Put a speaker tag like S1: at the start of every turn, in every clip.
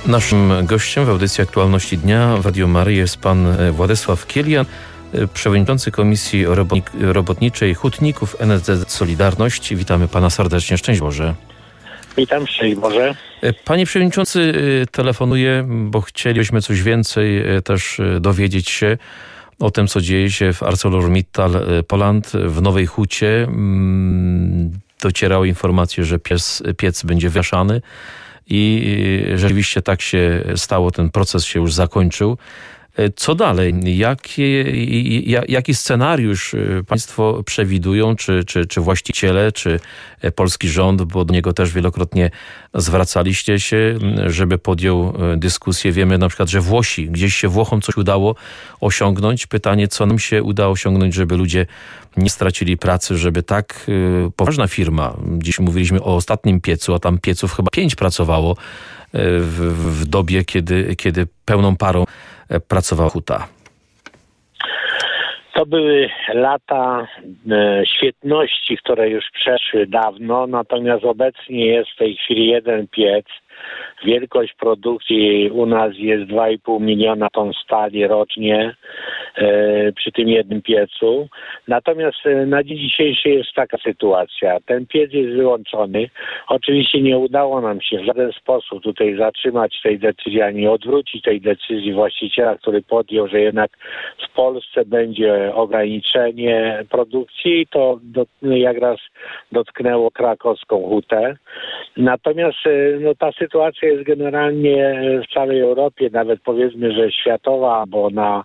S1: Naszym gościem w audycji Aktualności Dnia w Radio Maryja jest pan Władysław Kielian, przewodniczący Komisji Robotniczej Hutników NSZZ Solidarność. Witamy pana serdecznie. Szczęść Boże.
S2: Witam, szczęść Boże.
S1: Panie przewodniczący, telefonuję, bo chcielibyśmy coś więcej też dowiedzieć się o tym, co dzieje się w ArcelorMittal Poland w Nowej Hucie. Docierały informacje, że piec będzie wywieszany i rzeczywiście tak się stało, ten proces się już zakończył. Co dalej? Jaki scenariusz państwo przewidują, czy właściciele, czy polski rząd, bo do niego też wielokrotnie zwracaliście się, żeby podjął dyskusję. Wiemy na przykład, że gdzieś się Włochom coś udało osiągnąć. Pytanie, co nam się uda osiągnąć, żeby ludzie nie stracili pracy, żeby tak poważna firma, dziś mówiliśmy o ostatnim piecu, a tam pieców chyba 5 pracowało w dobie, kiedy pełną parą pracowała huta.
S2: To były lata świetności, które już przeszły dawno, natomiast obecnie jest w tej chwili jeden piec. Wielkość produkcji u nas jest 2,5 miliona ton stali rocznie przy tym jednym piecu. Natomiast na dzień dzisiejszy jest taka sytuacja. Ten piec jest wyłączony. Oczywiście nie udało nam się w żaden sposób tutaj zatrzymać tej decyzji, ani odwrócić tej decyzji właściciela, który podjął, że jednak w Polsce będzie ograniczenie produkcji. To jak raz dotknęło krakowską hutę. Natomiast ta sytuacja jest generalnie w całej Europie, nawet powiedzmy, że światowa, bo na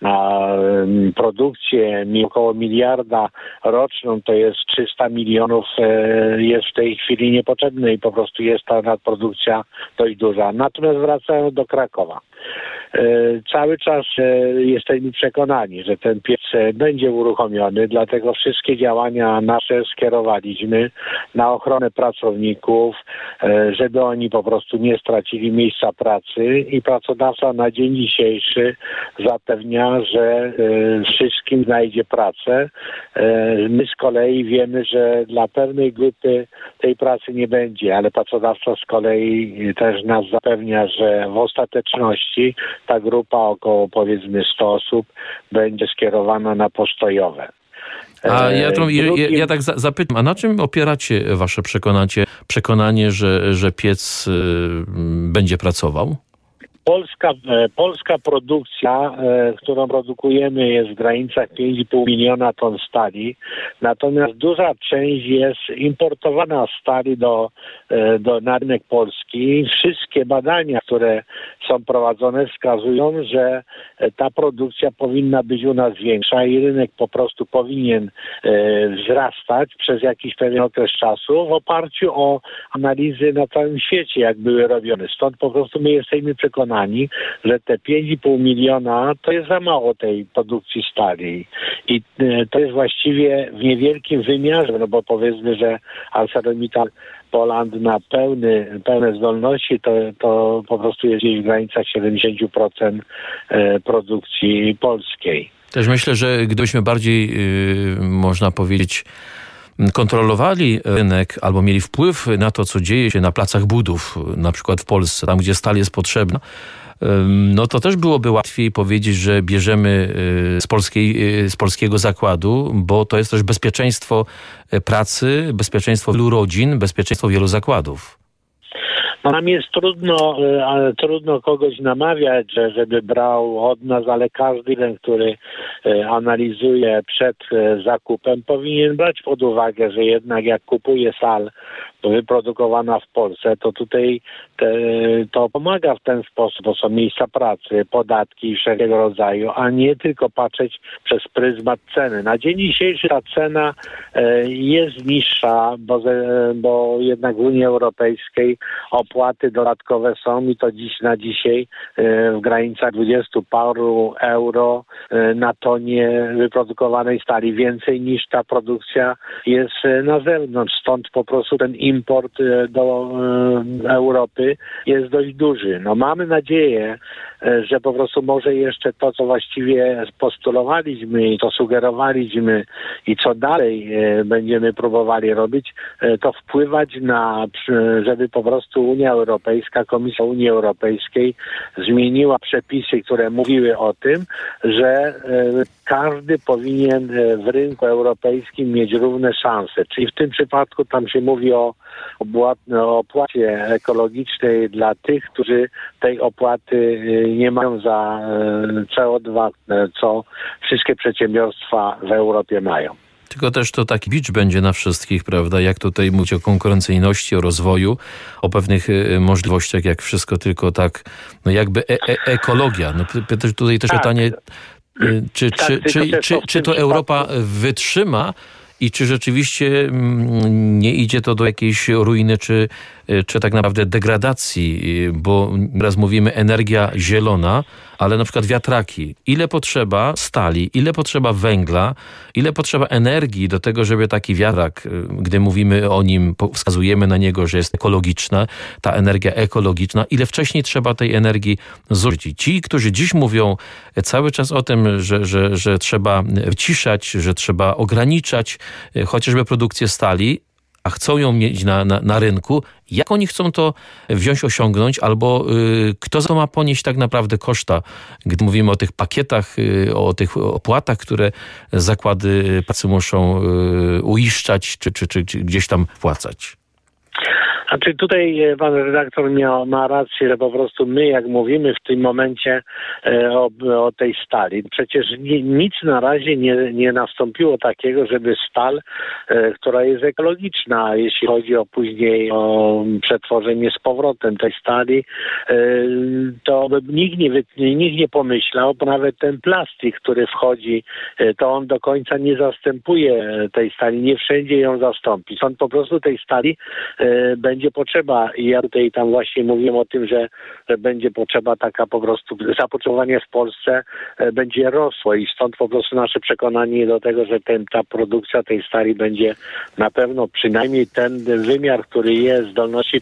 S2: produkcję około miliarda roczną to jest 300 milionów jest w tej chwili niepotrzebne i po prostu jest ta nadprodukcja dość duża. Natomiast wracając do Krakowa. Cały czas jesteśmy przekonani, że ten piec będzie uruchomiony, dlatego wszystkie działania nasze skierowaliśmy na ochronę pracowników, żeby oni po prostu nie stracili miejsca pracy i pracodawca na dzień dzisiejszy zapewnia, że wszystkim znajdzie pracę. My z kolei wiemy, że dla pewnej grupy tej pracy nie będzie, ale pracodawca z kolei też nas zapewnia, że w ostateczności ta grupa, około powiedzmy 100 osób, będzie skierowana na postojowe.
S1: A ja tak zapytam, a na czym opieracie wasze przekonanie, że piec będzie pracował?
S2: Polska produkcja, którą produkujemy, jest w granicach 5,5 miliona ton stali, natomiast duża część jest importowana stali na rynek polski. Wszystkie badania, które są prowadzone, wskazują, że ta produkcja powinna być u nas większa i rynek po prostu powinien wzrastać przez jakiś pewien okres czasu w oparciu o analizy na całym świecie, jak były robione. Stąd po prostu my jesteśmy przekonani, że te 5,5 miliona to jest za mało tej produkcji stali. I to jest właściwie w niewielkim wymiarze, no bo powiedzmy, że ArcelorMittal Poland na pełne zdolności to po prostu jest gdzieś w granicach 70% produkcji polskiej.
S1: Też myślę, że gdybyśmy bardziej, można powiedzieć, kontrolowali rynek albo mieli wpływ na to, co dzieje się na placach budów, na przykład w Polsce, tam gdzie stal jest potrzebna, no to też byłoby łatwiej powiedzieć, że bierzemy z polskiego zakładu, bo to jest też bezpieczeństwo pracy, bezpieczeństwo wielu rodzin, bezpieczeństwo wielu zakładów.
S2: Nam jest trudno kogoś namawiać, żeby brał od nas, ale każdy ten, który analizuje przed zakupem, powinien brać pod uwagę, że jednak jak kupuje stal wyprodukowana w Polsce, to tutaj to pomaga w ten sposób, bo są miejsca pracy, podatki wszelkiego rodzaju, a nie tylko patrzeć przez pryzmat ceny. Na dzień dzisiejszy ta cena jest niższa, bo jednak w Unii Europejskiej opłaty dodatkowe są i to na dzisiaj w granicach 20 paru euro na tonie wyprodukowanej stali, więcej niż ta produkcja jest na zewnątrz. Stąd po prostu ten import do Europy jest dość duży. No mamy nadzieję, że po prostu może jeszcze to, co właściwie postulowaliśmy i to sugerowaliśmy i co dalej będziemy próbowali robić, to wpływać na, żeby po prostu Unia Europejska, Komisja Unii Europejskiej zmieniła przepisy, które mówiły o tym, że każdy powinien w rynku europejskim mieć równe szanse. Czyli w tym przypadku tam się mówi o opłacie ekologicznej dla tych, którzy tej opłaty nie mają za CO2, co wszystkie przedsiębiorstwa w Europie mają.
S1: Tylko też to taki bicz będzie na wszystkich, prawda? Jak tutaj mówić o konkurencyjności, o rozwoju, o pewnych możliwościach, jak wszystko tylko tak, no jakby ekologia. No tutaj też pytanie, czy to Europa wytrzyma i czy rzeczywiście nie idzie to do jakiejś ruiny, czy tak naprawdę degradacji, bo raz mówimy energia zielona, ale na przykład wiatraki. Ile potrzeba stali, ile potrzeba węgla, ile potrzeba energii do tego, żeby taki wiatrak, gdy mówimy o nim, wskazujemy na niego, że jest ekologiczna, ta energia ekologiczna, ile wcześniej trzeba tej energii zużyć. Ci, którzy dziś mówią cały czas o tym, że trzeba wyciszać, że trzeba ograniczać chociażby produkcję stali, a chcą ją mieć na rynku, jak oni chcą to wziąć, osiągnąć, albo kto za to ma ponieść tak naprawdę koszta, gdy mówimy o tych pakietach, o tych opłatach, które zakłady pracy muszą uiszczać, czy gdzieś tam wpłacać.
S2: Znaczy tutaj pan redaktor ma rację, że po prostu my, jak mówimy w tym momencie o tej stali, przecież nic na razie nie nastąpiło takiego, żeby stal, która jest ekologiczna, jeśli chodzi o później o przetworzenie z powrotem tej stali, to nikt nie pomyślał, bo nawet ten plastik, który wchodzi, to on do końca nie zastępuje tej stali, nie wszędzie ją zastąpi. Stąd po prostu tej stali będzie potrzeba i ja tutaj tam właśnie mówiłem o tym, że będzie potrzeba taka po prostu, zapotrzebowanie w Polsce będzie rosło i stąd po prostu nasze przekonanie do tego, że ta produkcja tej stali będzie na pewno przynajmniej ten wymiar, który jest, zdolności,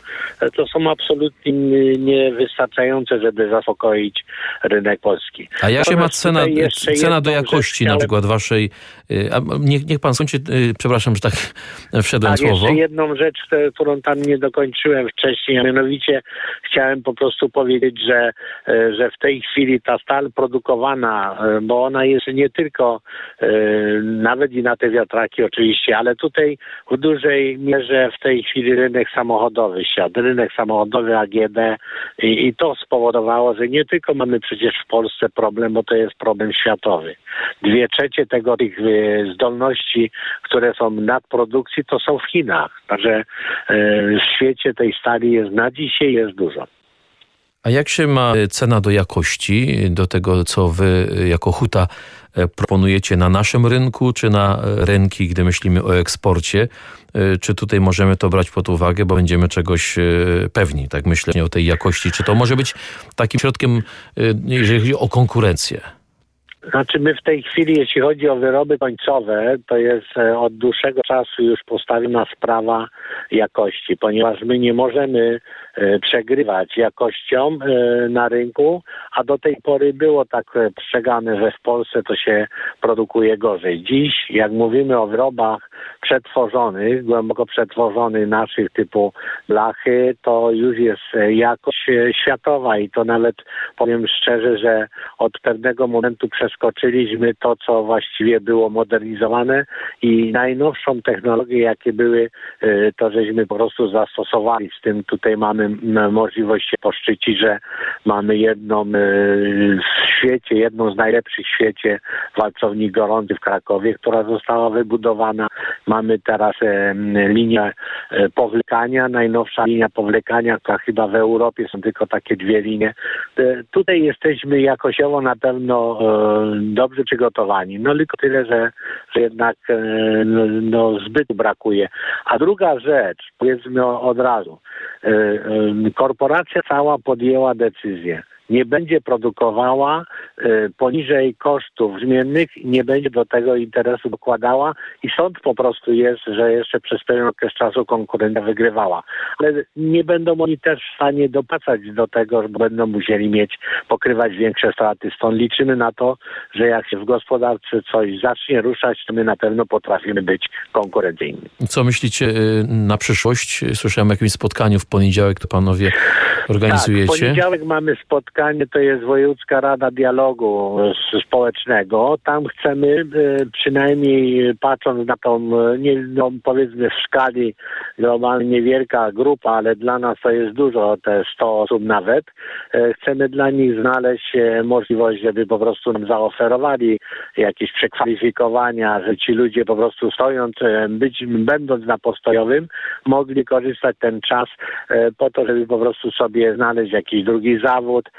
S2: to są absolutnie niewystarczające, żeby zaspokoić rynek polski.
S1: A jak się ma cena do jakości na przykład waszej, niech pan skończy, przepraszam, że tak wszedłem słowo.
S2: Jeszcze jedną rzecz, którą tam nie dokończyłem wcześniej, a mianowicie chciałem po prostu powiedzieć, że w tej chwili ta stal produkowana, bo ona jest nie tylko nawet i na te wiatraki oczywiście, ale tutaj w dużej mierze w tej chwili rynek samochodowy siadł, rynek samochodowy AGD i to spowodowało, że nie tylko mamy przecież w Polsce problem, bo to jest problem światowy. 2/3 tych zdolności, które są nadprodukcji, to są w Chinach. Także w świecie tej stali jest na dzisiaj jest dużo.
S1: A jak się ma cena do jakości, do tego, co wy jako Huta proponujecie na naszym rynku, czy na rynki, gdy myślimy o eksporcie? Czy tutaj możemy to brać pod uwagę, bo będziemy czegoś pewni, tak myślę o tej jakości? Czy to może być takim środkiem, jeżeli chodzi o konkurencję?
S2: Znaczy my w tej chwili, jeśli chodzi o wyroby końcowe, to jest od dłuższego czasu już postawiona sprawa jakości, ponieważ my nie możemy przegrywać jakością na rynku, a do tej pory było tak postrzegane, że w Polsce to się produkuje gorzej. Dziś, jak mówimy o wyrobach przetworzonych, głęboko przetworzonych naszych typu blachy, to już jest jakość światowa i to nawet powiem szczerze, że od pewnego momentu przeskoczyliśmy to, co właściwie było modernizowane i najnowszą technologię, jakie były, to żeśmy po prostu zastosowali. Z tym tutaj mamy możliwość się poszczycić, że mamy jedną w świecie, jedną z najlepszych w świecie walcowni gorący w Krakowie, która została wybudowana. Mamy teraz linię powlekania, najnowsza linia powlekania, która chyba w Europie są tylko takie 2 linie. Tutaj jesteśmy jakościowo na pewno dobrze przygotowani. No tylko tyle, że jednak zbyt brakuje. A druga rzecz, powiedzmy od razu, korporacja cała podjęła decyzję. nie będzie produkowała poniżej kosztów zmiennych, nie będzie do tego interesu dokładała i sąd po prostu jest, że jeszcze przez pewien okres czasu konkurencja wygrywała. Ale nie będą oni też w stanie dopłacać do tego, że będą musieli pokrywać większe straty. Stąd liczymy na to, że jak się w gospodarce coś zacznie ruszać, to my na pewno potrafimy być konkurencyjni.
S1: Co myślicie na przyszłość? Słyszałem o jakimś spotkaniu w poniedziałek, to panowie organizujecie.
S2: Tak, w poniedziałek mamy spotkanie, to jest Wojewódzka Rada Dialogu Społecznego. Tam chcemy, przynajmniej patrząc na tą, powiedzmy w skali globalnie niewielka grupa, ale dla nas to jest dużo, te 100 osób nawet. Chcemy dla nich znaleźć możliwość, żeby po prostu nam zaoferowali jakieś przekwalifikowania, że ci ludzie po prostu stojąc, będąc na postojowym, mogli korzystać ten czas po to, żeby po prostu sobie znaleźć jakiś drugi zawód.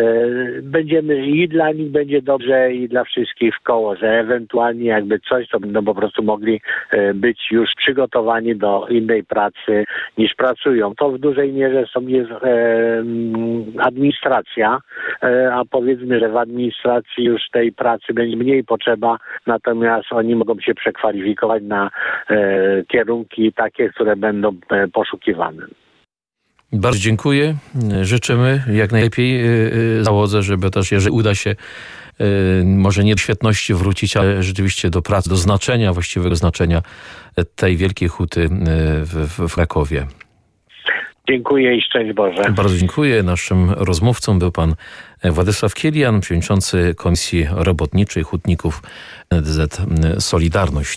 S2: I dla nich będzie dobrze i dla wszystkich w koło, że ewentualnie jakby coś, to będą po prostu mogli być już przygotowani do innej pracy niż pracują. To w dużej mierze jest administracja, a powiedzmy, że w administracji już tej pracy będzie mniej potrzeba, natomiast oni mogą się przekwalifikować na kierunki takie, które będą poszukiwane.
S1: Bardzo dziękuję. Życzymy jak najlepiej załodze, żeby też, jeżeli uda się może nie do świetności wrócić, ale rzeczywiście do pracy, do znaczenia, właściwego znaczenia tej wielkiej huty w Krakowie.
S2: Dziękuję i szczęść Boże.
S1: Bardzo dziękuję. Naszym rozmówcą był pan Władysław Kilian, przewodniczący Komisji Robotniczej Hutników NSZZ Solidarność.